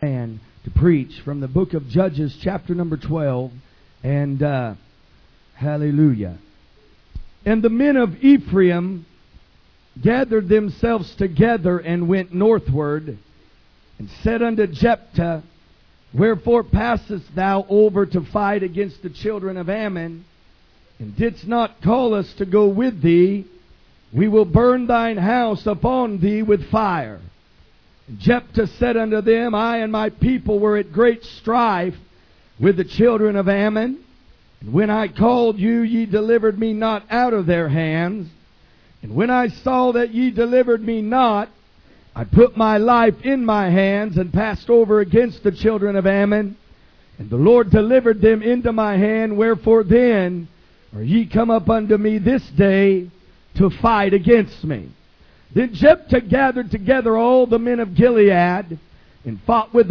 And to preach from the book of Judges, chapter number 12, and hallelujah. And the men of Ephraim gathered themselves together and went northward, and said unto Jephthah, Wherefore passest thou over to fight against the children of Ammon, and didst not call us to go with thee? We will burn thine house upon thee with fire. And Jephthah said unto them, I and my people were at great strife with the children of Ammon. And when I called you, ye delivered me not out of their hands. And when I saw that ye delivered me not, I put my life in my hands and passed over against the children of Ammon. And the Lord delivered them into my hand. Wherefore then are ye come up unto me this day to fight against me? Then Jephthah gathered together all the men of Gilead and fought with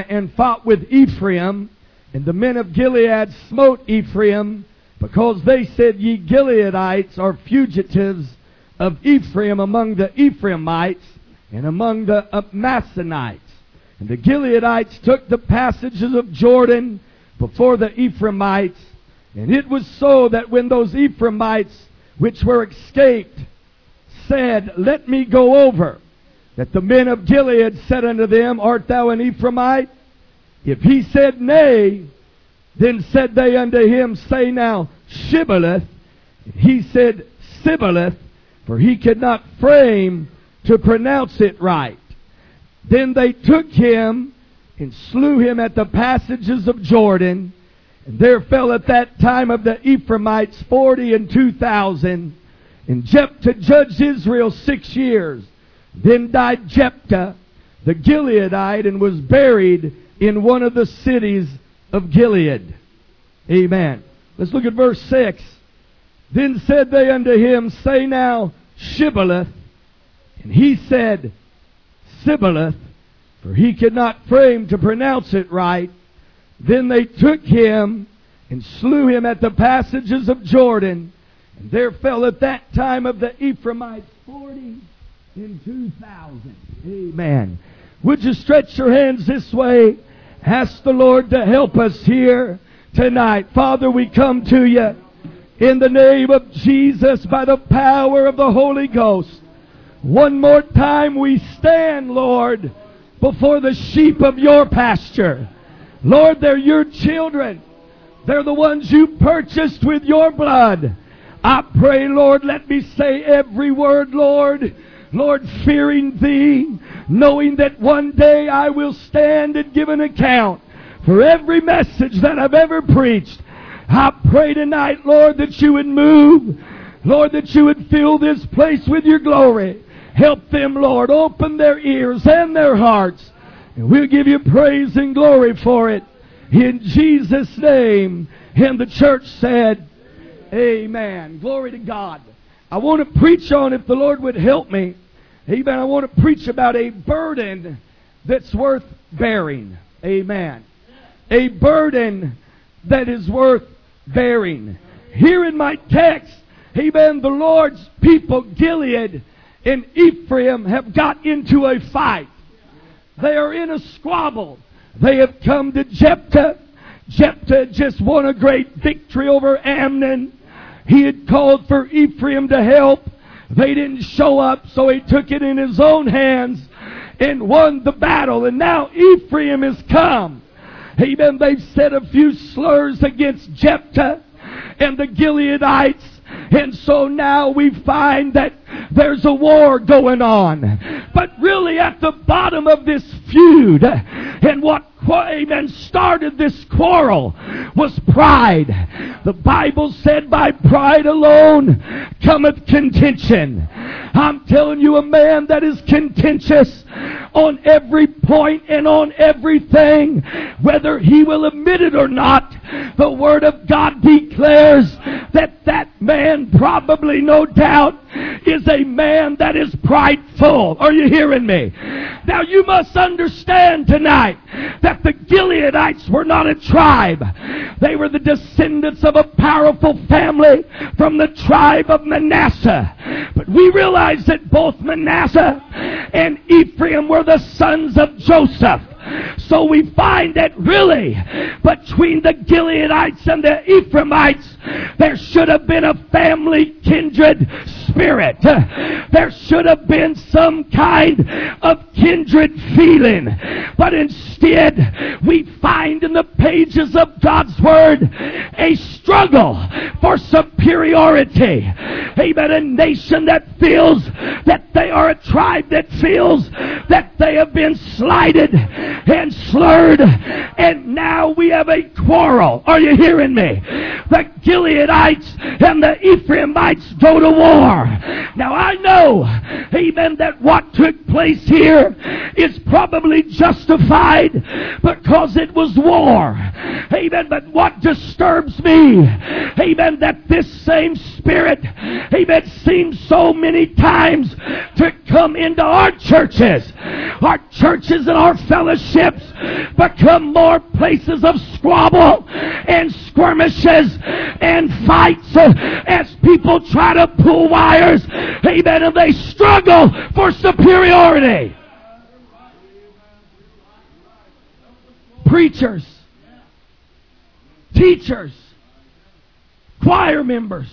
Ephraim. And the men of Gilead smote Ephraim, because they said, Ye Gileadites are fugitives of Ephraim among the Ephraimites and among the Manassites. And the Gileadites took the passages of Jordan before the Ephraimites. And it was so that when those Ephraimites which were escaped said, Let me go over, that the men of Gilead said unto them, Art thou an Ephraimite? If he said, Nay, then said they unto him, Say now, Shibboleth. And he said, Sibboleth, for he could not frame to pronounce it right. Then they took him and slew him at the passages of Jordan. And there fell at that time of the Ephraimites 42,000. And Jephthah judged Israel 6 years. Then died Jephthah the Gileadite, and was buried in one of the cities of Gilead. Amen. Let's look at verse 6. Then said they unto him, Say now, Shibboleth. And he said, Sibboleth, for he could not frame to pronounce it right. Then they took him and slew him at the passages of Jordan. And there fell at that time of the Ephraimites 42,000. Amen. Would you stretch your hands this way? Ask the Lord to help us here tonight. Father, we come to you in the name of Jesus by the power of the Holy Ghost. One more time we stand, Lord, before the sheep of your pasture. Lord, they're your children. They're the ones you purchased with your blood. I pray, Lord, let me say every word, Lord. Lord, fearing thee, knowing that one day I will stand and give an account for every message that I've ever preached. I pray tonight, Lord, that you would move. Lord, that you would fill this place with your glory. Help them, Lord. Open their ears and their hearts. And we'll give you praise and glory for it. In Jesus' name. And the church said, Amen. Glory to God. I want to preach on, if the Lord would help me, amen, I want to preach about a burden that's worth bearing. Amen. A burden that is worth bearing. Here in my text, amen, the Lord's people, Gilead and Ephraim, have got into a fight. They are in a squabble. They have come to Jephthah. Jephthah just won a great victory over Ammon. He had called for Ephraim to help. They didn't show up, so he took it in his own hands and won the battle. And now Ephraim has come. Amen. They've said a few slurs against Jephthah and the Gileadites. And so now we find that there's a war going on. But really at the bottom of this feud, and what started this quarrel, was pride. The Bible said, by pride alone cometh contention. I'm telling you, a man that is contentious on every point and on everything, whether he will admit it or not, the Word of God declares that that man probably, no doubt, is a man that is prideful. Are you hearing me? Now you must understand tonight that the Gileadites were not a tribe. They were the descendants of a powerful family from the tribe of Manasseh. But we realize that both Manasseh and Ephraim were the sons of Joseph. So we find that really between the Gileadites and the Ephraimites, there should have been a family kindred spirit. There should have been some kind of kindred feeling. But instead, we find in the pages of God's Word a struggle for superiority. Amen. A nation that feels that they are a tribe that feels that they have been slighted and slurred, and now we have a quarrel. Are you hearing me? The Gileadites and the Ephraimites go to war. Now I know, amen, that what took place here is probably justified because it was war. Amen. But what disturbs me, amen, that this same spirit, amen, seems so many times to come into our churches. Our churches and our fellowships become more places of squabble and skirmishes and fights as people try to pull wires, amen, and they struggle for superiority. Preachers, teachers, choir members,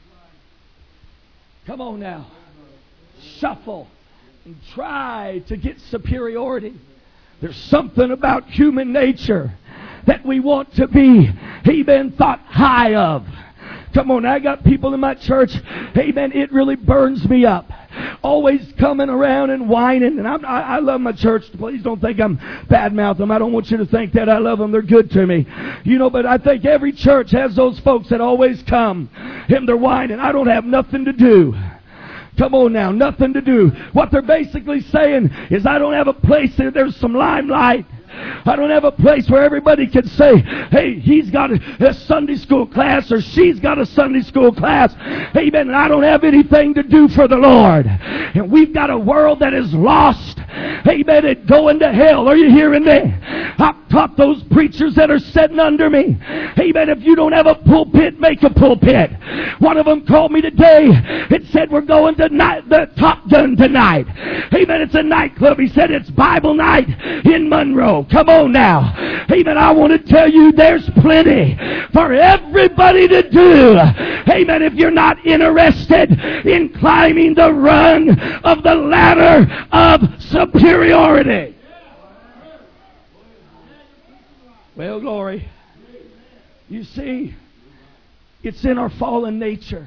come on now, shuffle and try to get superiority. There's something about human nature that we want to be, amen, thought high of. Come on, I got people in my church, amen, it really burns me up. Always coming around and whining. And I love my church. Please don't think I'm bad-mouthing them. I don't want you to think that. I love them. They're good to me. You know, but I think every church has those folks that always come and they're whining. I don't have nothing to do. Come on now, nothing to do. What they're basically saying is I don't have a place there's some limelight. I don't have a place where everybody can say, hey, he's got a Sunday school class or she's got a Sunday school class. Amen. And I don't have anything to do for the Lord. And we've got a world that is lost. Amen. And going to hell. Are you hearing me? I've taught those preachers that are sitting under me. Amen. If you don't have a pulpit, make a pulpit. One of them called me today and said, we're going to the Top Gun tonight. Amen. It's a nightclub. He said it's Bible night in Monroe. Come on now. Amen. I want to tell you there's plenty for everybody to do. Amen. If you're not interested in climbing the rung of the ladder of superiority. Well, glory. You see, it's in our fallen nature.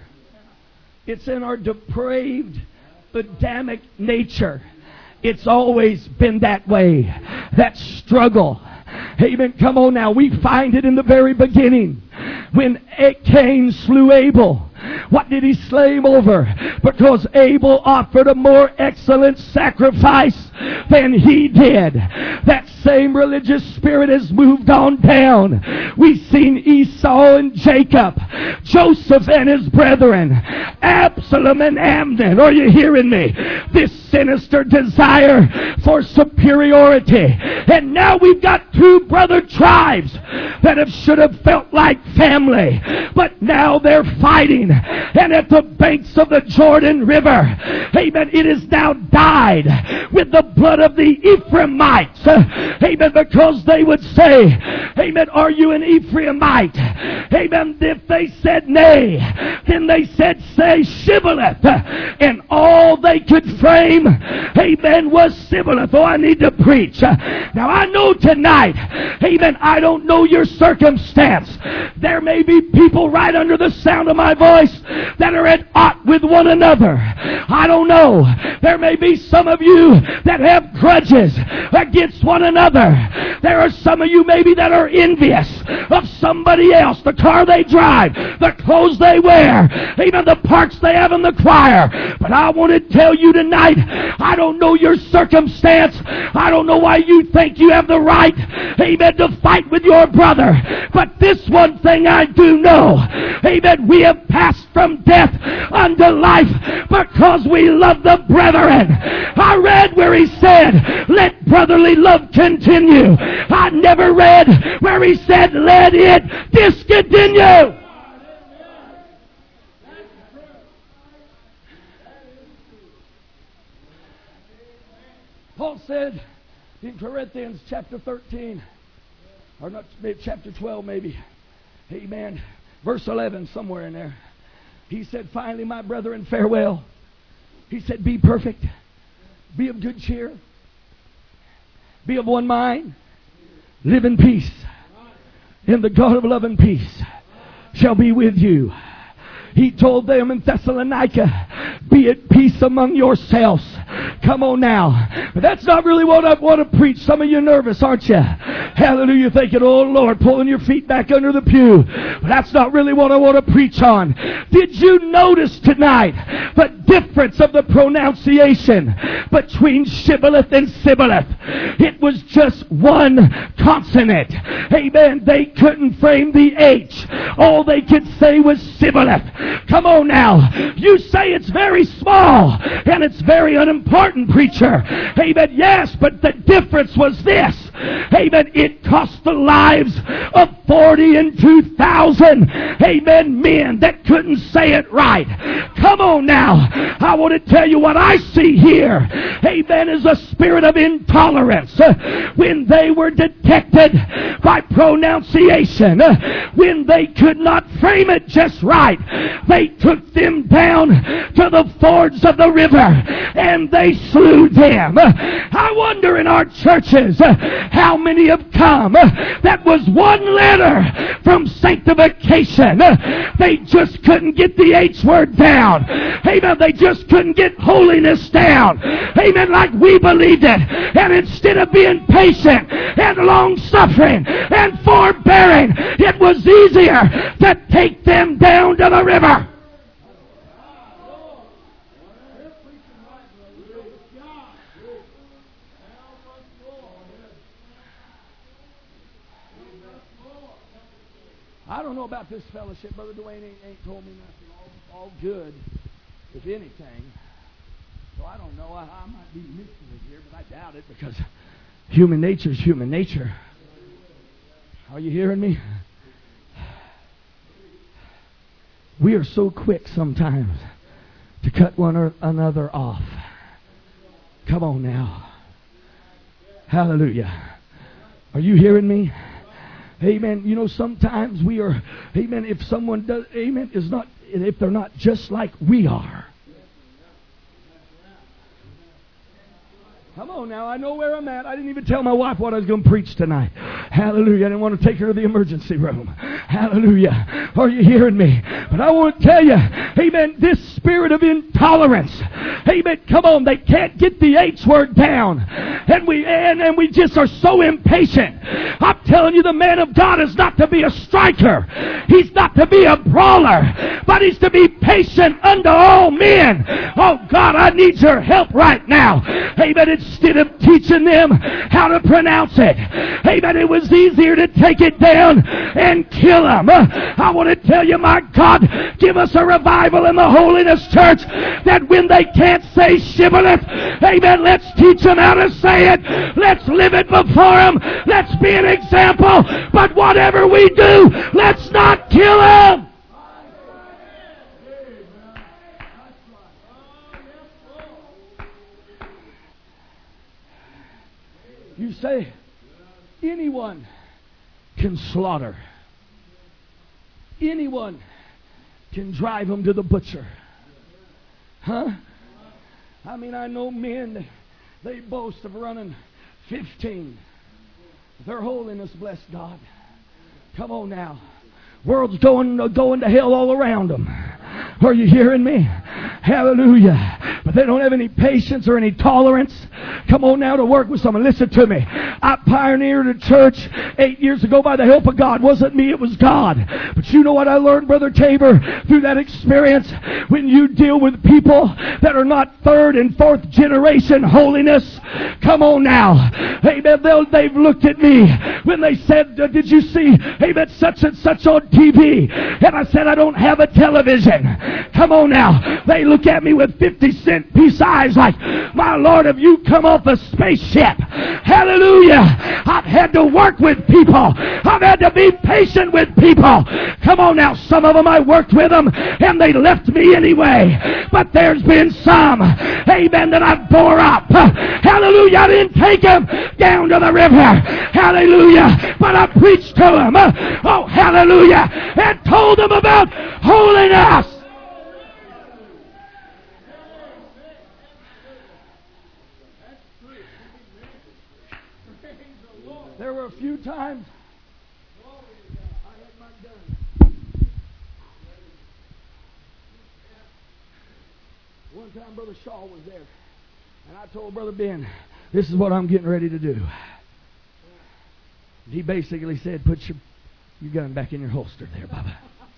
It's in our depraved, Adamic nature. It's always been that way. That struggle. Amen. Come on now. We find it in the very beginning. When Cain slew Abel. What did he slay him over? Because Abel offered a more excellent sacrifice than he did. That same religious spirit has moved on down. We've seen Esau and Jacob, Joseph and his brethren, Absalom and Amnon. Are you hearing me? This sinister desire for superiority. And now we've got two brother tribes that should have felt like family. But now they're fighting. And at the banks of the Jordan River, amen, it is now dyed with the blood of the Ephraimites. Amen, because they would say, amen, are you an Ephraimite? Amen, if they said nay, then they said, say Shibboleth. And all they could frame, amen, was Shibboleth. Oh, I need to preach. Now I know tonight, amen, I don't know your circumstance. There may be people right under the sound of my voice that are at odds with one another. I don't know. There may be some of you that have grudges against one another. There are some of you maybe that are envious of somebody else, the car they drive, the clothes they wear, even the parts they have in the choir. But I want to tell you tonight, I don't know your circumstance. I don't know why you think you have the right, amen, to fight with your brother. But this one thing I do know, amen, we have passed from death unto life because we love the brethren. I read where he said, let brotherly love continue. I never read where he said, let it discontinue. Paul said, In Corinthians chapter 13, or not, maybe chapter 12 maybe. Amen. Verse 11, somewhere in there. He said, finally, my brethren, farewell. He said, be perfect. Be of good cheer. Be of one mind. Live in peace. And the God of love and peace shall be with you. He told them in Thessalonica, be at peace among yourselves. Come on now. But that's not really what I want to preach. Some of you are nervous, aren't you? Hallelujah. Thinking, oh Lord, pulling your feet back under the pew. But that's not really what I want to preach on. Did you notice tonight the difference of the pronunciation between shibboleth and sibboleth? It was just one consonant. Amen. They couldn't frame the H. All they could say was sibboleth. Come on now. You say it's very small and it's very unimportant, preacher. Amen. Yes, but the difference was this. Amen. It cost the lives of 42,000, amen, men that couldn't say it right. Come on now. I want to tell you what I see here. Amen. Is a spirit of intolerance. When they were detected by pronunciation, when they could not frame it just right, they took them down to the fords of the river and they slew them. I wonder in our churches how many have come that was one letter from sanctification. They just couldn't get the H word down. Amen. They just couldn't get holiness down. Amen. Like we believed it. And instead of being patient and long-suffering and forbearing, it was easier to take them down to the river. I don't know about this fellowship. Brother Dwayne ain't told me nothing. All good, if anything. So I don't know. I might be missing it here, but I doubt it because human nature is human nature. Are you hearing me? We are so quick sometimes to cut one another off. Come on now. Hallelujah. Are you hearing me? Amen. You know, sometimes we are, amen, if someone does, amen, is not, if they're not just like we are. Come on now, I know where I'm at. I didn't even tell my wife what I was going to preach tonight. Hallelujah. I didn't want to take her to the emergency room. Hallelujah. Are you hearing me? But I want to tell you, amen, this spirit of intolerance, amen, come on, they can't get the H word down. And we just are so impatient. I'm telling you, the man of God is not to be a striker. He's not to be a brawler. But he's to be patient unto all men. Oh God, I need your help right now. Amen. Instead of teaching them how to pronounce it, amen, it was easier to take it down and kill them. I want to tell you, my God, give us a revival in the Holiness Church that when they can't say shibboleth, amen, let's teach them how to say it. Let's live it before them. Let's be an example. But whatever we do, let's not kill them. You say, anyone can slaughter. Anyone can drive them to the butcher. Huh? I mean, I know men, they boast of running 15. Their holiness, bless God. Come on now. World's going to hell all around them. Are you hearing me? Hallelujah. But they don't have any patience or any tolerance. Come on now to work with someone. Listen to me. I pioneered a church 8 years ago by the help of God. It wasn't me, it was God. But you know what I learned, Brother Tabor, through that experience? When you deal with people that are not third and fourth generation holiness, come on now. Amen. They've looked at me when they said, did you see, amen, such and such on TV? And I said, I don't have a television. Come on now. They look at me with 50-cent with peace eyes like, my Lord, have you come off a spaceship? Hallelujah. I've had to work with people. I've had to be patient with people. Come on now, some of them I worked with them and they left me anyway. But there's been some, amen, that I bore up. Hallelujah. I didn't take them down to the river. Hallelujah. But I preached to them. Oh, hallelujah. And told them about holiness. There were a few times I had my gun. One time Brother Shaw was there, and I told Brother Ben, this is what I'm getting ready to do. He basically said, put your gun back in your holster there, Bubba.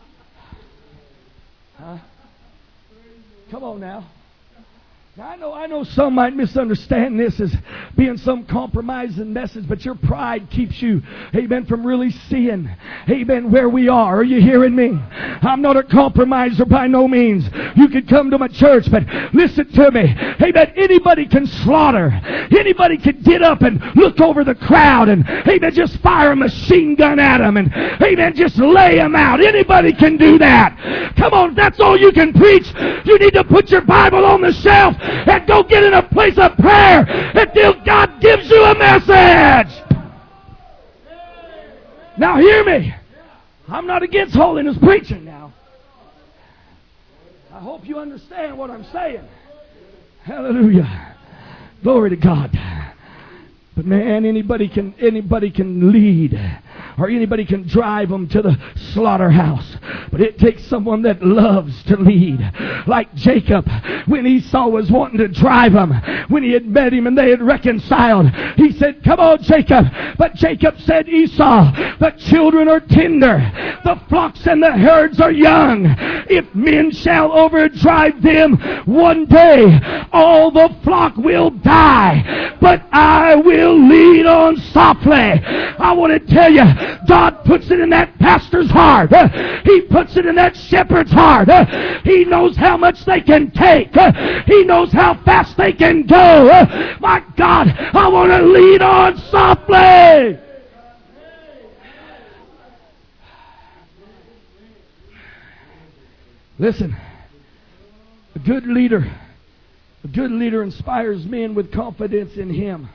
Huh? Come on now. Now, I know some might misunderstand this as being some compromising message, but your pride keeps you, amen, from really seeing, amen, where we are. Are you hearing me? I'm not a compromiser by no means. You could come to my church, but listen to me. Amen, anybody can slaughter. Anybody can get up and look over the crowd and, amen, just fire a machine gun at them and, amen, just lay them out. Anybody can do that. Come on, if that's all you can preach, you need to put your Bible on the shelf and go get in a place of prayer until God gives you a message. Now hear me. I'm not against holiness preaching now. I hope you understand what I'm saying. Hallelujah. Glory to God. But man, anybody can lead, or anybody can drive them to the slaughterhouse. But it takes someone that loves to lead. Like Jacob, when Esau was wanting to drive him, when he had met him and they had reconciled, he said, come on, Jacob. But Jacob said, Esau, the children are tender, the flocks and the herds are young. If men shall overdrive them, one day all the flock will die. But I will lead on softly. I want to tell you, God puts it in that pastor's heart. He puts it in that shepherd's heart. He knows how much they can take. He knows how fast they can go. My God, I want to lead on softly. Listen, a good leader inspires men with confidence in him.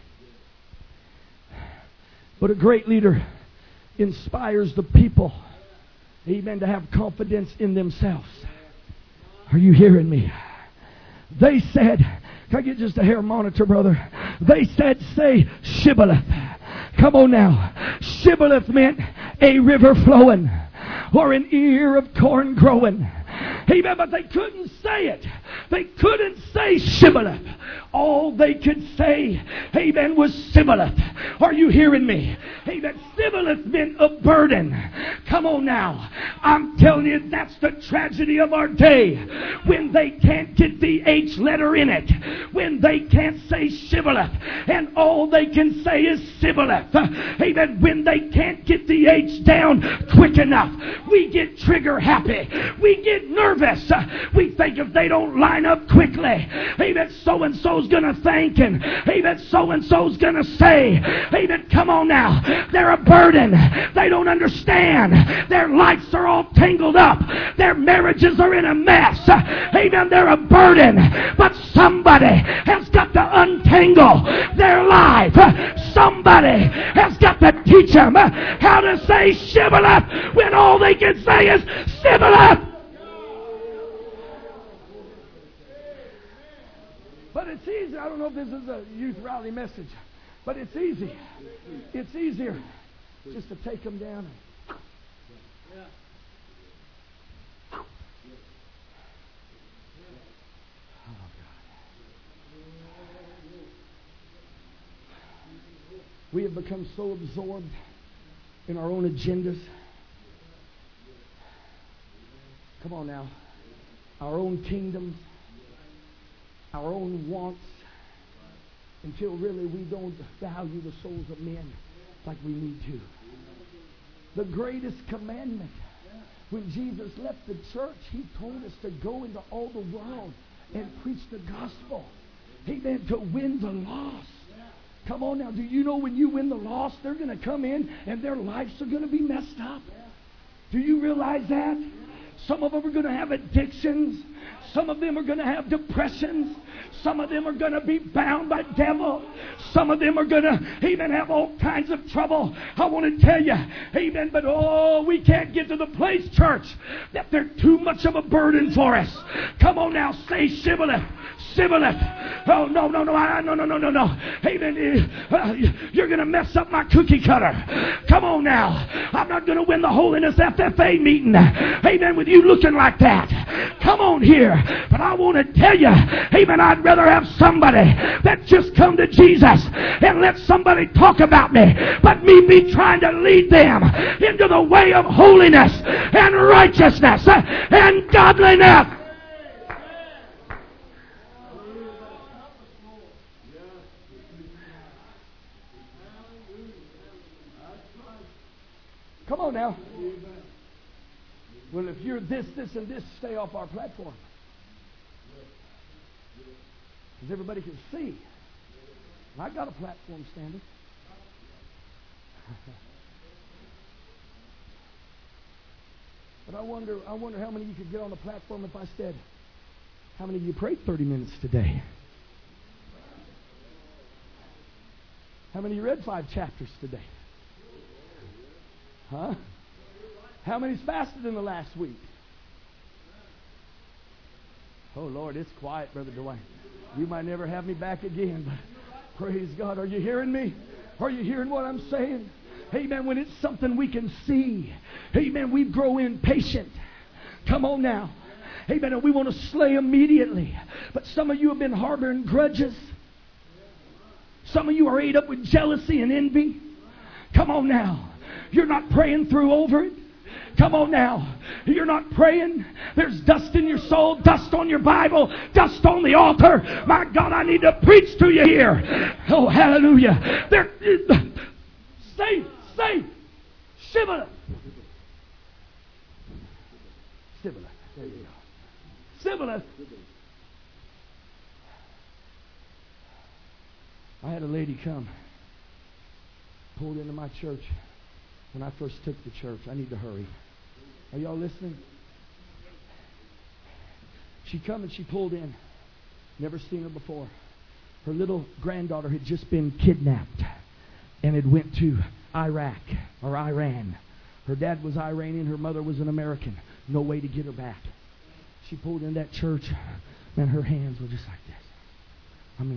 But a great leader inspires the people, amen, to have confidence in themselves. Are you hearing me? They said, can I get just a hair monitor, brother? They said, say Shibboleth. Come on now. Shibboleth meant a river flowing or an ear of corn growing. Amen, but they couldn't say it. They couldn't say Shibboleth. All they could say, amen, was Sibboleth. Are you hearing me? Amen. Sibboleth meant a burden. Come on now. I'm telling you, that's the tragedy of our day. When they can't get the H letter in it. When they can't say Shibboleth. And all they can say is Sibboleth. Amen. When they can't get the H down quick enough. We get trigger happy. We get nervous. We think if they don't line up quickly, amen, so-and-so's going to think, and amen, so-and-so's going to say, amen, come on now. They're a burden. They don't understand. Their lives are all tangled up. Their marriages are in a mess. Amen, they're a burden. But somebody has got to untangle their life. Somebody has got to teach them how to say Shibboleth when all they can say is Sibboleth. But it's easy. I don't know if this is a youth rally message, but it's easy. It's easier just to take them down. We have become so absorbed in our own agendas. Come on now. Our own kingdoms. Our own wants, until really we don't value the souls of men like we need to. The greatest commandment, when Jesus left the church, He told us to go into all the world and preach the gospel. Amen. To win the lost. Come on now. Do you know when you win the lost, they're going to come in and their lives are going to be messed up? Do you realize that? Some of them are going to have addictions. Some of them are going to have depressions. Some of them are going to be bound by devil. Some of them are going to even have all kinds of trouble. I want to tell you, amen, but we can't get to the place, church, that they're too much of a burden for us. Come on now, say shibboleth. Shibboleth. Oh, no. Amen. You're going to mess up my cookie cutter. Come on now. I'm not going to win the Holiness FFA meeting. Amen. With you looking like that. Come on here. But I want to tell you, amen, I'd rather have somebody that just come to Jesus and let somebody talk about me, but me be trying to lead them into the way of holiness and righteousness and godliness. Come on now. Well, if you're this, and this, stay off our platform. Because everybody can see. I got a platform standing. But I wonder how many of you could get on the platform if I said, how many of you prayed 30 minutes today? How many of you read 5 chapters today? Huh? How many's fasted in the last week? Oh, Lord, it's quiet, Brother Dwayne. You might never have me back again, but praise God. Are you hearing me? Are you hearing what I'm saying? Amen. When it's something we can see. Amen. We grow impatient. Come on now. Amen. And we want to slay immediately. But some of you have been harboring grudges. Some of you are ate up with jealousy and envy. Come on now. You're not praying through over it. Come on now. You're not praying. There's dust in your soul, dust on your Bible, dust on the altar. My God, I need to preach to you here. Oh, hallelujah. Say, Shibboleth. Shibboleth. There you go. Shibboleth. I had a lady come, pulled into my church when I first took the church. I need to hurry. Are y'all listening? She come and she pulled in. Never seen her before. Her little granddaughter had just been kidnapped and had went to Iraq or Iran. Her dad was Iranian. Her mother was an American. No way to get her back. She pulled in that church and her hands were just like this. I mean,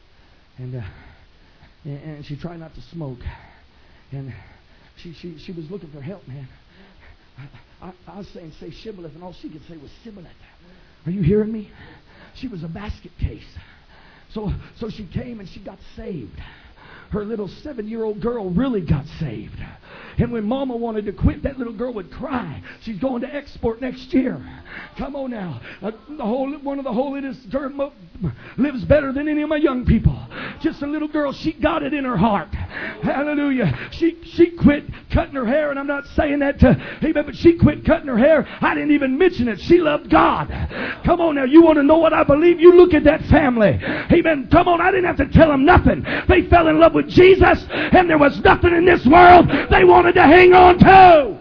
and she tried not to smoke. And she was looking for help, man. I was saying, say shibboleth, and all she could say was shibboleth. Are you hearing me? She was a basket case. So she came and she got saved. Her little 7-year-old girl really got saved. And when Mama wanted to quit, that little girl would cry. She's going to export next year. Come on now. One of the holiest lives better than any of my young people. Just a little girl. She got it in her heart. Hallelujah. She quit cutting her hair, and I'm not saying that to amen, but she quit cutting her hair. I didn't even mention it. She loved God. Come on now. You want to know what I believe? You look at that family. Amen. Come on. I didn't have to tell them nothing. They fell in love with Jesus, and there was nothing in this world they wanted to hang on to.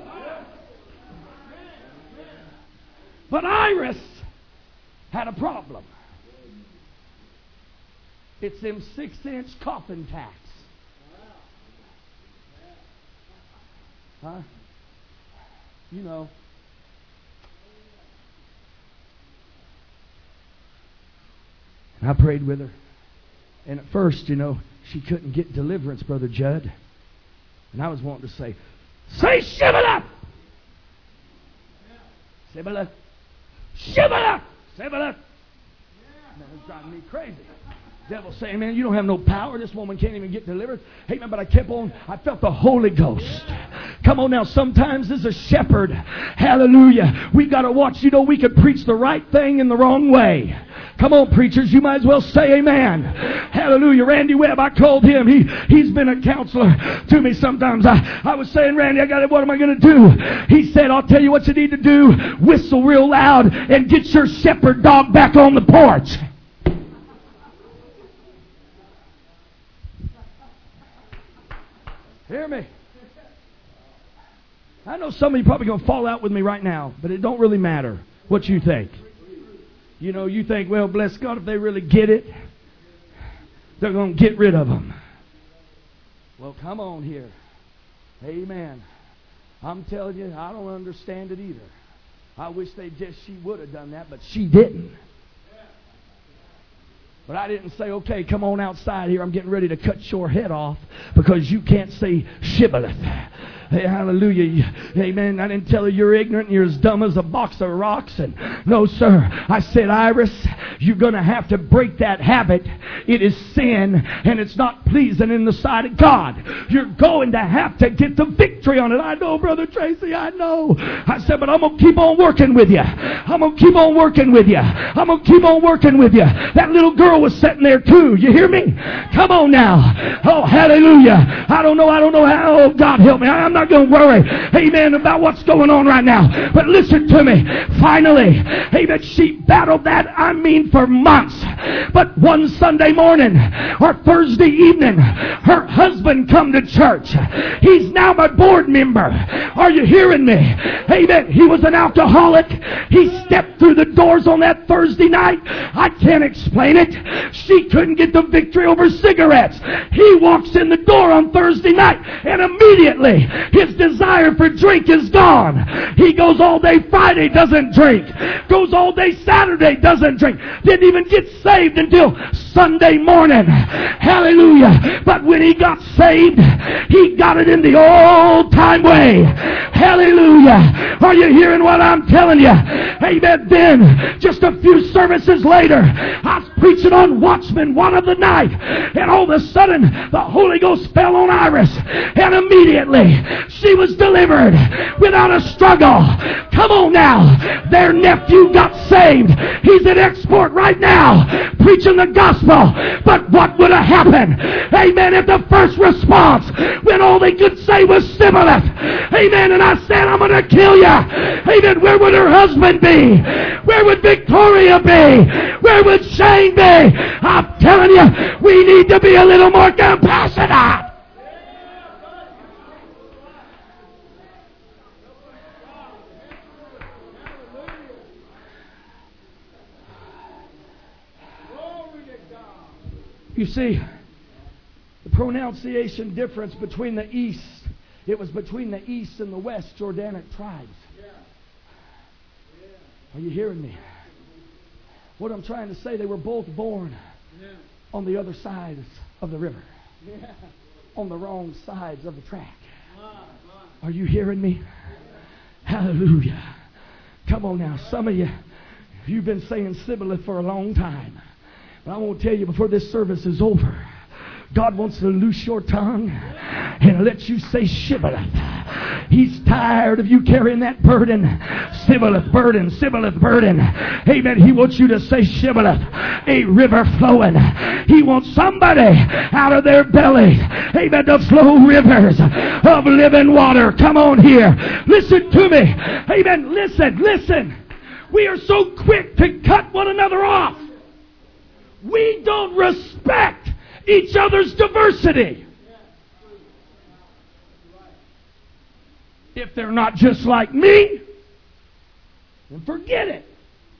But Iris had a problem. It's them 6-inch coffin tacks. Huh? You know. And I prayed with her. And at first, she couldn't get deliverance, Brother Judd. And I was wanting to say Shibboleth! Shibboleth! Shibboleth! Shibboleth! That was driving me crazy. Devil saying, man, you don't have no power. This woman can't even get delivered. Hey, man, but I kept on. I felt the Holy Ghost. Come on now. Sometimes as a shepherd, hallelujah, we got to watch. We could preach the right thing in the wrong way. Come on, preachers, you might as well say amen. Hallelujah. Randy Webb, I called him. He's been a counselor to me sometimes. I was saying, Randy, what am I going to do? He said, I'll tell you what you need to do. Whistle real loud and get your shepherd dog back on the porch. Hear me? I know some of you probably going to fall out with me right now, but it don't really matter what you think. You know, you think, well, bless God, if they really get it, they're going to get rid of them. Well, come on here. Amen. I'm telling you, I don't understand it either. I wish she would have done that, but she didn't. But I didn't say, okay, come on outside here. I'm getting ready to cut your head off because you can't say shibboleth. Hey, hallelujah. Amen. I didn't tell her you're ignorant and you're as dumb as a box of rocks. And no, sir. I said, Iris, you're going to have to break that habit. It is sin and it's not pleasing in the sight of God. You're going to have to get the victory on it. I know, Brother Tracy, I know. I said, but I'm going to keep on working with you. I'm going to keep on working with you. I'm going to keep on working with you. That little girl was sitting there too. You hear me? Come on now. Oh, hallelujah. I don't know how. Oh, God help me. I'm not going to worry, amen, about what's going on right now. But listen to me. Finally, amen, she battled that, for months. But one Sunday morning or Thursday evening, her husband come to church. He's now my board member. Are you hearing me? Amen. He was an alcoholic. He stepped through the doors on that Thursday night. I can't explain it. She couldn't get the victory over cigarettes. He walks in the door on Thursday night and immediately his desire for drink is gone. He goes all day Friday, doesn't drink. Goes all day Saturday, doesn't drink. Didn't even get saved until Sunday morning. Hallelujah. But when he got saved, he got it in the old time way. Hallelujah. Are you hearing what I'm telling you? Amen. Then, just a few services later, I was preaching on Watchmen one of the night, and all of a sudden, the Holy Ghost fell on Iris, and immediately, she was delivered without a struggle. Come on now. Their nephew got saved. He's at export right now, preaching the gospel. But what would have happened, amen, if the first response, when all they could say was Sibboleth, amen, and I said, I'm going to kill you, amen, where would her husband be? Where would Victoria be? Where would Shane be? I'm telling you, we need to be a little more compassionate. You see, the pronunciation difference between the east, it was between the east and the west Jordanic tribes. Are you hearing me? What I'm trying to say, they were both born on the other sides of the river. On the wrong sides of the track. Are you hearing me? Hallelujah. Come on now. Some of you, you've been saying Sibboleth for a long time. But I want to tell you before this service is over, God wants to loose your tongue and let you say Shibboleth. He's tired of you carrying that burden. Sibboleth burden, Sibboleth burden. Amen. He wants you to say Shibboleth, a river flowing. He wants somebody out of their belly, amen, to flow rivers of living water. Come on here. Listen to me. Amen. Listen. We are so quick to cut one another off. We don't respect each other's diversity. If they're not just like me, then forget it.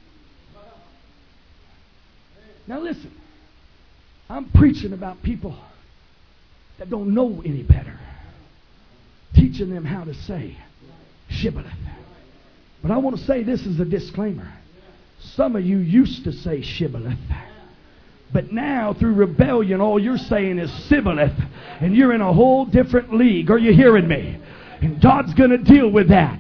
Now listen, I'm preaching about people that don't know any better, teaching them how to say Shibboleth. But I want to say this as a disclaimer. Some of you used to say Shibboleth. But now, through rebellion, all you're saying is Sibboleth, and you're in a whole different league. Are you hearing me? And God's going to deal with that.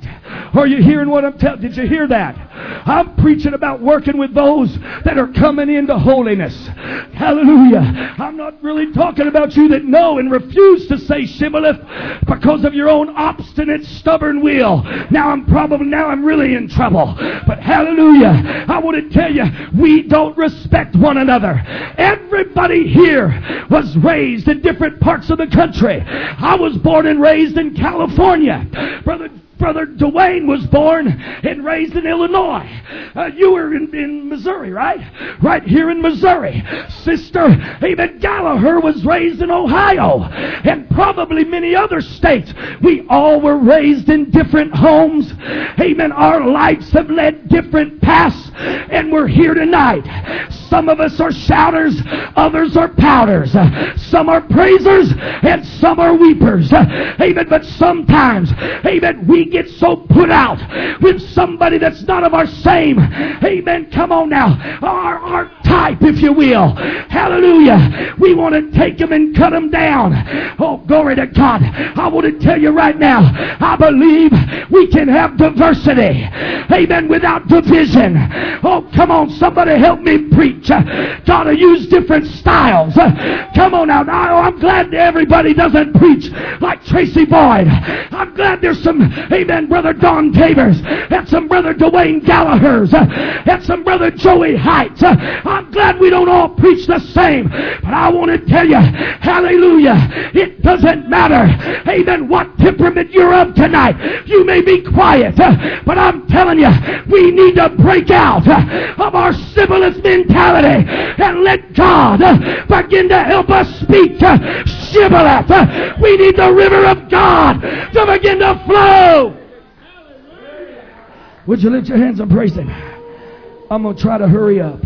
Are you hearing what I'm telling? Did you hear that? I'm preaching about working with those that are coming into holiness. Hallelujah. I'm not really talking about you that know and refuse to say shibboleth because of your own obstinate, stubborn will. Now I'm really in trouble. But hallelujah, I want to tell you, we don't respect one another. Everybody here was raised in different parts of the country. I was born and raised in California. Brother Dwayne was born and raised in Illinois. You were in Missouri, right? Right here in Missouri. Sister Amen Gallagher was raised in Ohio and probably many other states. We all were raised in different homes. Amen. Our lives have led different paths, and we're here tonight. Some of us are shouters, others are pouters. Some are praisers, and some are weepers. Amen. But sometimes, amen, we get so put out with somebody that's not of our same, amen, come on now, our type, if you will. Hallelujah. We want to take them and cut them down. Oh, glory to God. I want to tell you right now, I believe we can have diversity, amen, without division. Oh, come on, somebody help me preach. God will use different styles. Come on now. I'm glad everybody doesn't preach like Tracy Boyd. I'm glad there's some, amen, Brother Don Tabers, and some Brother Dwayne Gallagher's, and some Brother Joey Heights. I'm glad we don't all preach the same. But I want to tell you, hallelujah, it doesn't matter, amen, what temperament you're of tonight. You may be quiet, but I'm telling you, we need to break out of our sibboleth mentality and let God begin to help us speak shibboleth. We need the river of God to begin to flow. Would you lift your hands and praise Him? I'm going to try to hurry up.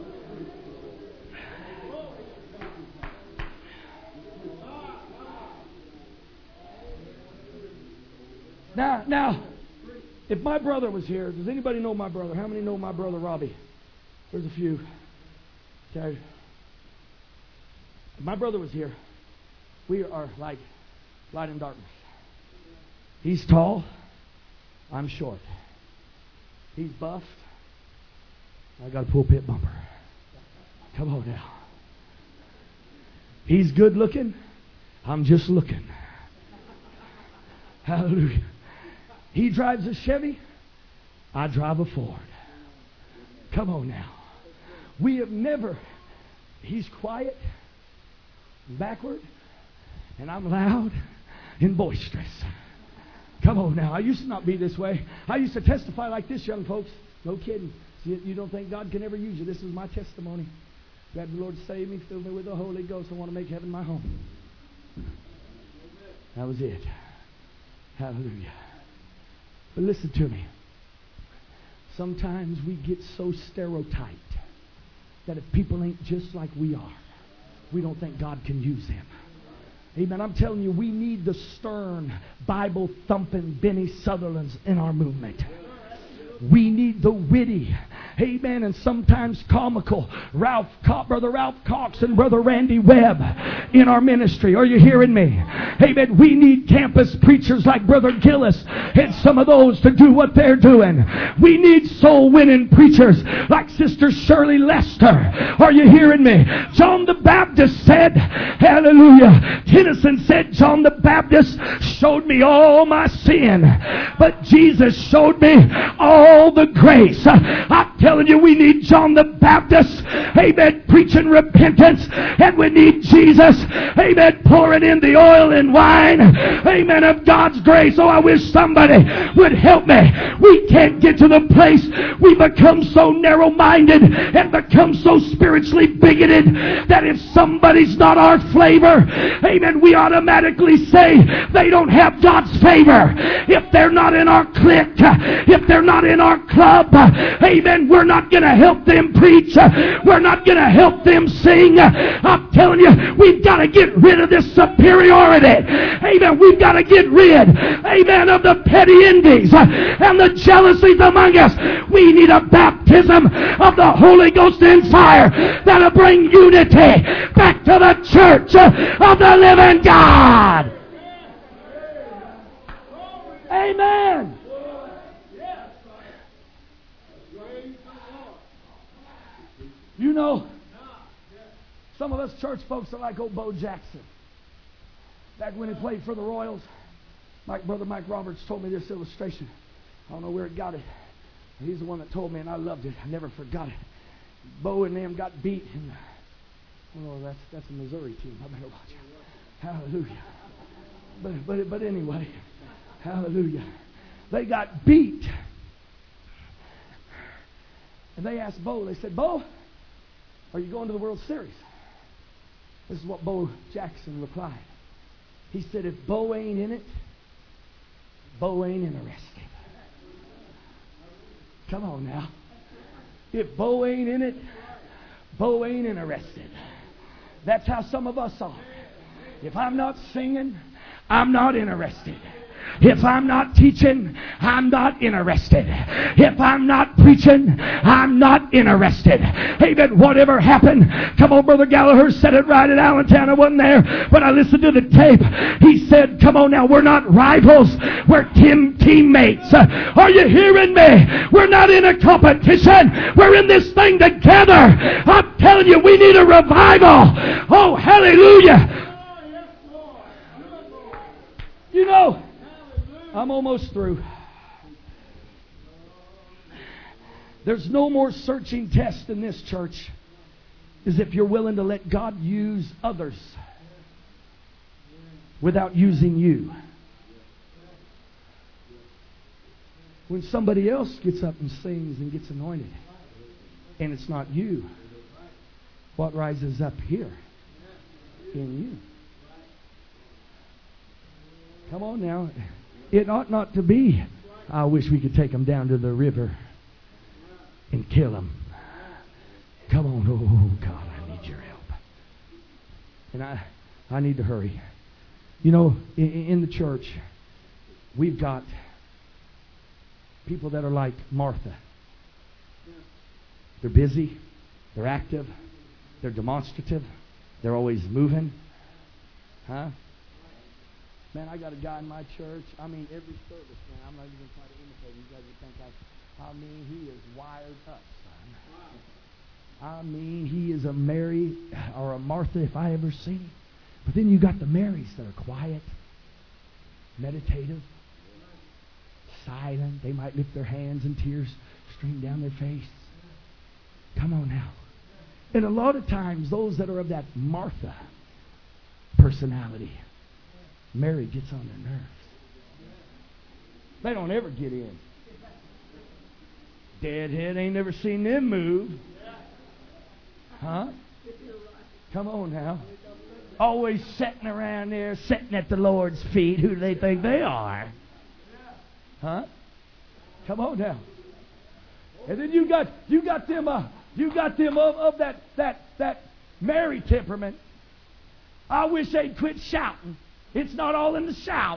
Now, if my brother was here, does anybody know my brother? How many know my brother Robbie? There's a few. Okay. If my brother was here, we are like light and darkness. He's tall. I'm short. He's buffed. I got a pulpit bumper. Come on now. He's good looking. I'm just looking. Hallelujah. He drives a Chevy. I drive a Ford. Come on now. We have never. He's quiet, backward, and I'm loud and boisterous. Come on now. I used to not be this way. I used to testify like this, young folks. No kidding. You don't think God can ever use you. This is my testimony. God, the Lord save me, fill me with the Holy Ghost. I want to make heaven my home. That was it. Hallelujah. But listen to me. Sometimes we get so stereotyped that if people ain't just like we are, we don't think God can use them. Amen. I'm telling you, we need the stern, Bible-thumping Benny Sutherlands in our movement. We need the witty, amen, and sometimes comical Brother Ralph Cox and Brother Randy Webb in our ministry. Are you hearing me? Amen. We need campus preachers like Brother Gillis and some of those to do what they're doing. We need soul-winning preachers like Sister Shirley Lester. Are you hearing me? John the Baptist said, hallelujah, Tennyson said, John the Baptist showed me all my sin, but Jesus showed me all the grace. I'm telling you, we need John the Baptist, amen, preaching repentance, and we need Jesus, amen, pouring in the oil and wine, amen, of God's grace. Oh, I wish somebody would help me. We can't get to the place we become so narrow-minded and become so spiritually bigoted that if somebody's not our flavor, amen, we automatically say they don't have God's favor. If they're not in our clique, if they're not in our club, amen, we're not going to help them preach. We're not going to help them sing. I'm telling you, we've got to get rid of this superiority. Amen. We've got to get rid, amen, of the petty envies and the jealousies among us. We need a baptism of the Holy Ghost and fire that'll bring unity back to the church of the living God. Amen. You know, some of us church folks are like old Bo Jackson. Back when he played for the Royals, Brother Mike Roberts told me this illustration. I don't know where he got it. He's the one that told me, and I loved it. I never forgot it. Bo and them got beat. And, that's a Missouri team. I better watch it. Hallelujah. But anyway, hallelujah. They got beat. And they asked Bo, they said, Bo, are you going to the World Series? This is what Bo Jackson replied. He said, if Bo ain't in it, Bo ain't interested. Come on now. If Bo ain't in it, Bo ain't interested. That's how some of us are. If I'm not singing, I'm not interested. If I'm not teaching, I'm not interested. If I'm not preaching, I'm not interested. Amen. Whatever happened. Come on, Brother Gallagher said it right at Allentown. I wasn't there, but I listened to the tape. He said, come on now, we're not rivals. We're teammates. Are you hearing me? We're not in a competition. We're in this thing together. I'm telling you, we need a revival. Oh, hallelujah. You know, I'm almost through. There's no more searching test in this church as if you're willing to let God use others without using you. When somebody else gets up and sings and gets anointed and it's not you, what rises up here in you? Come on now. It ought not to be, I wish we could take them down to the river and kill them. Come on. Oh, God, I need your help. And I need to hurry. You know, in the church, we've got people that are like Martha. They're busy. They're active. They're demonstrative. They're always moving. Huh? Man, I got a guy in my church. I mean, every service, man. I'm not even trying to imitate him. You guys would think I mean, he is wired up, son. I mean, he is a Mary or a Martha if I ever seen him. But then you got the Marys that are quiet, meditative, silent. They might lift their hands and tears stream down their face. Come on now. And a lot of times, those that are of that Martha personality, Mary gets on their nerves. They don't ever get in. Deadhead ain't never seen them move. Huh? Come on now. Always sitting around there, sitting at the Lord's feet. Who do they think they are? Huh? Come on now. And then you got them of that Mary temperament. I wish they'd quit shouting. It's not all in the shout.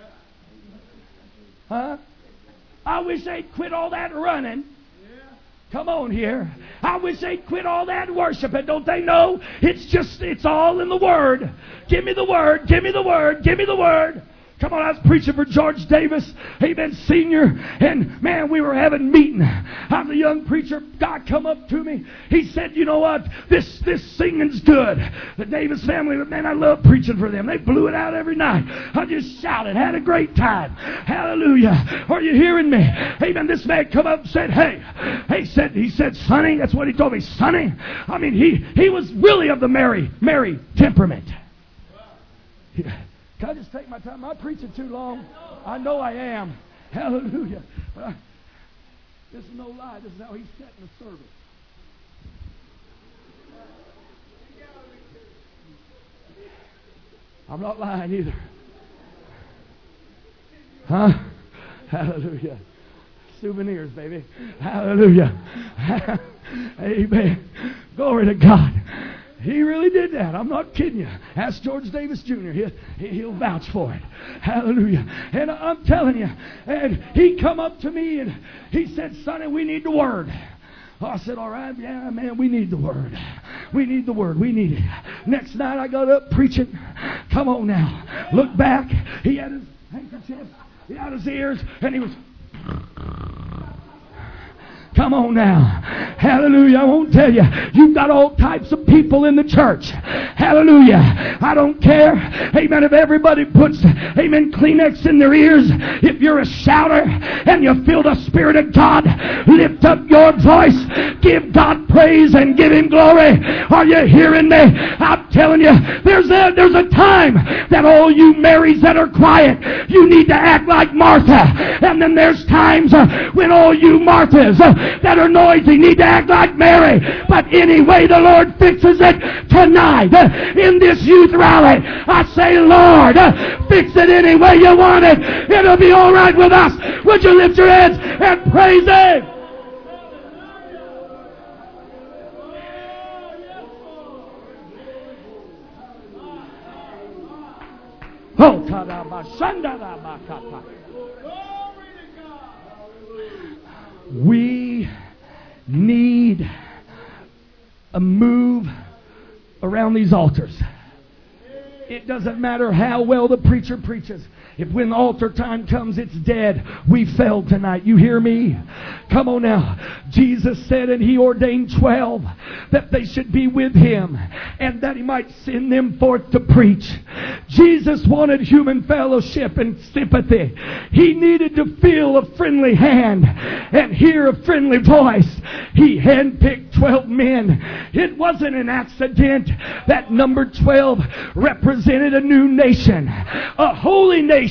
Huh? I wish they'd quit all that running. Come on here. I wish they'd quit all that worshiping. Don't they know? It's all in the Word. Give me the Word. Give me the Word. Give me the Word. Come on, I was preaching for George Davis, amen, senior, and man, we were having a meeting. I'm the young preacher. God come up to me. He said, you know what? This singing's good. The Davis family, man, I love preaching for them. They blew it out every night. I just shouted, had a great time. Hallelujah. Are you hearing me? Amen. This man come up and said, he said, Sonny, that's what he told me, Sonny. I mean, he was really of the Mary temperament. Yeah. Can I just take my time? Am I preaching too long? I know I am. Hallelujah. But this is no lie. This is how he's setting the service. I'm not lying either. Huh? Hallelujah. Souvenirs, baby. Hallelujah. Amen. Glory to God. He really did that. I'm not kidding you. Ask George Davis Jr. He'll vouch for it. Hallelujah. And I'm telling you, and he come up to me and he said, Sonny, we need the Word. I said, all right, yeah, man, we need the Word. We need the Word. We need it. Next night I got up preaching. Come on now. Look back. He had his handkerchief. He had his ears. And he was... Come on now. Hallelujah. I won't tell you. You've got all types of people in the church. Hallelujah. I don't care. Amen. If everybody puts, amen, Kleenex in their ears, if you're a shouter and you feel the Spirit of God, lift up your voice. Give God praise and give Him glory. Are you hearing me? I'm telling you, there's a time that all you Marys that are quiet, you need to act like Martha. And then there's times when all you Marthas that are noisy need to act like Mary. But anyway, the Lord fixes it tonight in this youth rally. I say, Lord, fix it any way you want it. It'll be all right with us. Would you lift your hands and praise Him? We need a move around these altars. It doesn't matter how well the preacher preaches. If when altar time comes, it's dead. We failed tonight. You hear me? Come on now. Jesus said, and He ordained 12 that they should be with Him and that He might send them forth to preach. Jesus wanted human fellowship and sympathy. He needed to feel a friendly hand and hear a friendly voice. He handpicked 12 men. It wasn't an accident that number 12 represented a new nation, a holy nation,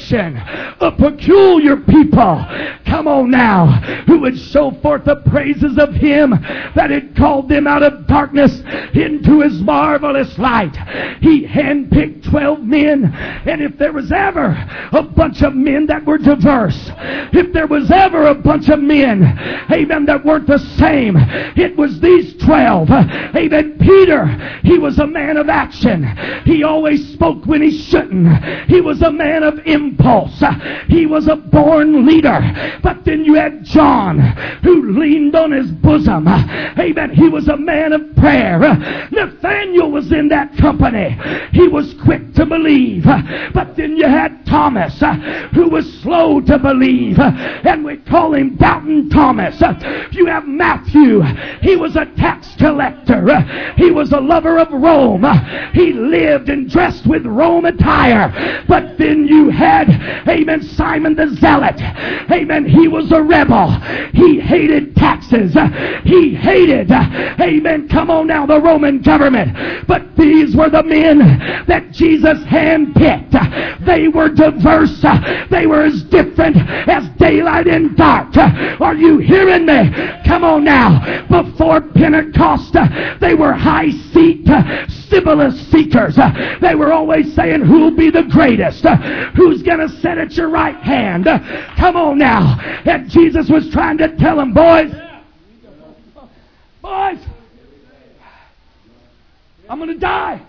a peculiar people. Come on now, who would show forth the praises of Him that had called them out of darkness into His marvelous light. He handpicked 12 men, and if there was ever a bunch of men that were diverse, if there was ever a bunch of men, amen, that weren't the same, it was these 12. Amen. Peter, he was a man of action. He always spoke when he shouldn't. He was a man of impulse. He was a born leader. But then you had John, who leaned on his bosom. Amen. He was a man of prayer. Nathaniel was in that company. He was quick to believe. But then you had Thomas, who was slow to believe. And we call him Doubting Thomas. You have Matthew. He was a tax collector. He was a lover of Rome. He lived and dressed with Rome attire. But then you had, amen, Simon the Zealot. Amen. He was a rebel. He hated taxes. He hated, amen, come on now, the Roman government. But these were the men that Jesus handpicked. They were diverse. They were as different as daylight and dark. Are you hearing me? Come on now. Before Pentecost, they were high seat Sibyllus seekers. They were always saying, who'll be the greatest? Who's going to sit at your right hand? Come on now. And Jesus was trying to tell them, boys, I'm going to die.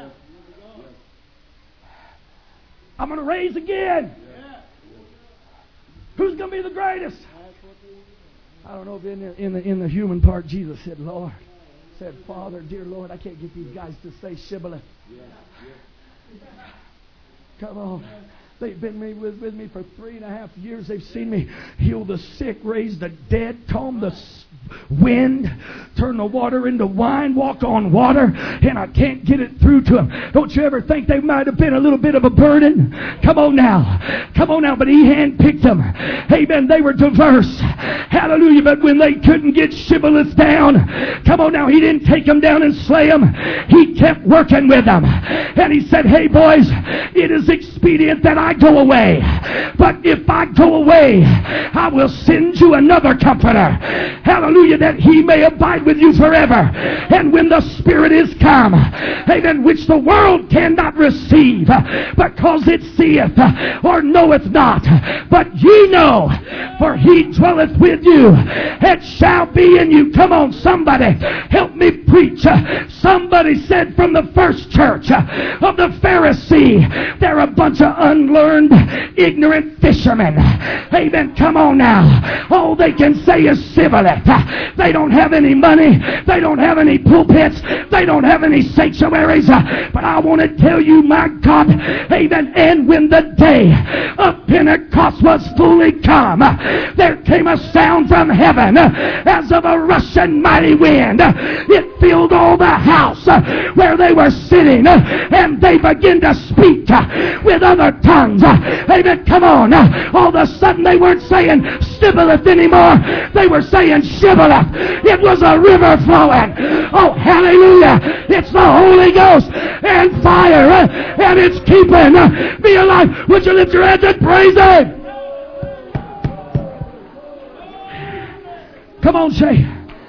I'm going to raise again. Who's going to be the greatest? I don't know if in the human part, Jesus said, Lord, said, Father, dear Lord, I can't get these guys to say shibboleth. Come on. They've been with me for 3.5 years. They've seen me heal the sick, raise the dead, calm the wind, turn the water into wine, walk on water, and I can't get it through to them. Don't you ever think they might have been a little bit of a burden? Come on now. Come on now. But He handpicked them. Amen. They were diverse. Hallelujah. But when they couldn't get shibboleths down, come on now, He didn't take them down and slay them. He kept working with them. And He said, hey boys, it is expedient that I go away. But if I go away, I will send you another comforter. Hallelujah, that He may abide with you forever. And when the Spirit is come, amen, which the world cannot receive, because it seeth or knoweth not. But ye know, for He dwelleth with you, and shall be in you. Come on, somebody, help me preach. Somebody said from the first church of the Pharisee, they're a bunch of unlearned, ignorant fishermen. saying. Amen. Come on now. All they can say is Sibboleth. They don't have any money. They don't have any pulpits. They don't have any sanctuaries. But I want to tell you, my God, amen, and when the day of Pentecost was fully come, there came a sound from heaven as of a rushing mighty wind. It filled all the house where they were sitting, and they began to speak with other tongues. Amen. Come on. All of a sudden they weren't saying Sibboleth anymore. They were saying Shibboleth. It was a river flowing. Oh, hallelujah. It's the Holy Ghost and fire, and it's keeping me alive. Would you lift your hands and praise Him? Come on, Shay.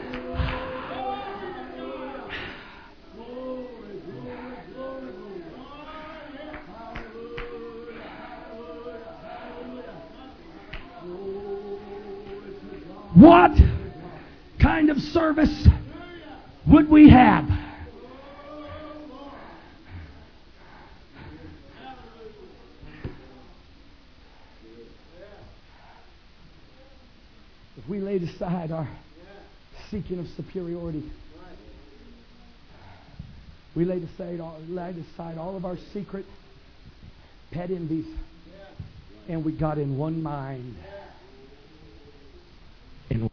What kind of service would we have? If we laid aside our seeking of superiority, we laid aside all of our secret pet envies, and we got in one mind. And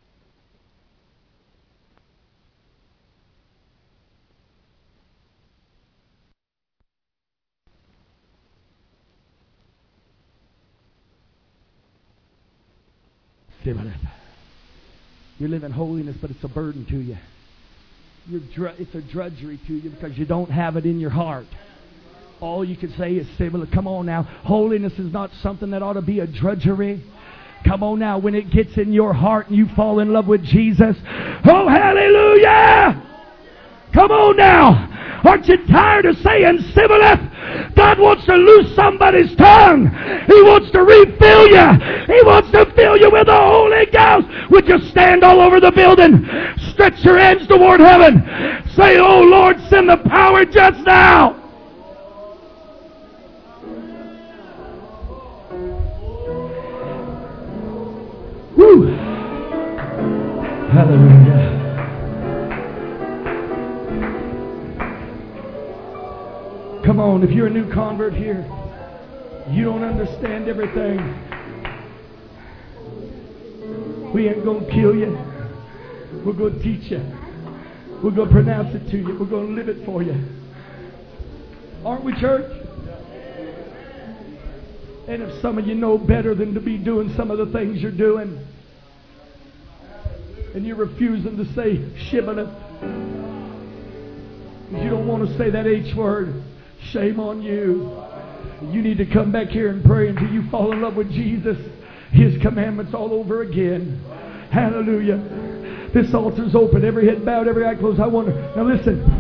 you're living holiness, but it's a burden to you. It's a drudgery to you because you don't have it in your heart. All you can say is, come on now. Holiness is not something that ought to be a drudgery. Come on now, when it gets in your heart and you fall in love with Jesus. Oh, hallelujah! Come on now. Aren't you tired of saying Sibboleth? God wants to loose somebody's tongue. He wants to refill you. He wants to fill you with the Holy Ghost. Would you stand all over the building? Stretch your hands toward heaven. Say, oh Lord, send the power just now. Woo. Hallelujah. Come on, if you're a new convert here, you don't understand everything. We ain't going to kill you. We're going to teach you. We're going to pronounce it to you. We're going to live it for you. Aren't we, church? And if some of you know better than to be doing some of the things you're doing, and you're refusing to say Shibboleth, you don't want to say that H word, shame on you. You need to come back here and pray until you fall in love with Jesus, His commandments all over again. Hallelujah. This altar's open, every head bowed, every eye closed. I wonder, now listen.